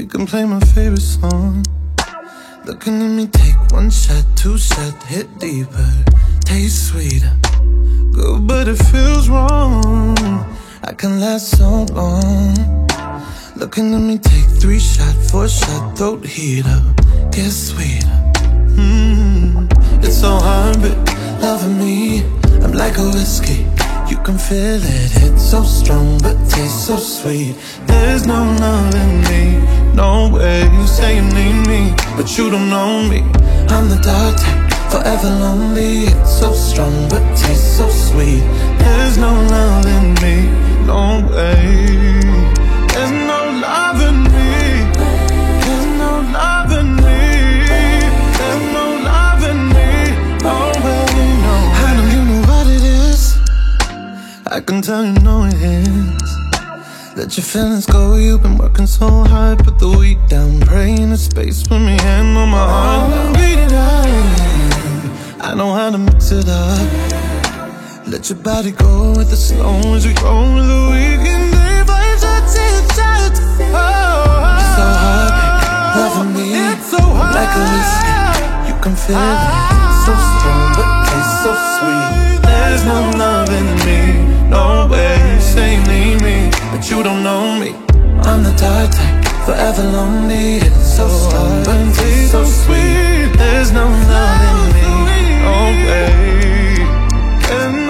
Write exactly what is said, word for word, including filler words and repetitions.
can play my favorite song. Looking at me, take one shot, two shot, hit deeper, taste sweeter. Good, but it feels wrong. I can last so long. Looking at me, take three shot, four shot, throat heater, get sweeter. Mm. It's so hard, but loving me, I'm like a whiskey. You can feel it, it's so strong, but tastes so sweet. There's no love in me, no way. You say you need me, but you don't know me. I'm the dark type, forever lonely. It's so strong, but tastes so sweet. There's no love in me, no way. There's no love in me. There's no love in me. There's no love in me, no way, no. I know you know what it is. I can tell you know it is. Let your feelings go, you've been working so hard. Put the week down, pray in the space. Put me hand on my heart now. Beat it up, I know how to mix it up. Let your body go with the slow as we go with the weekend. Day by shots, it's shots. It's so hard, baby, loving me. It's so hard, like a whiskey. You can feel it, it's so strong, but tastes so sweet. There's no love in me, no way. You say you need me, but you don't know me. I'm the dark type, forever lonely. It's so strong, but tastes so sweet. There's no love in me, no way.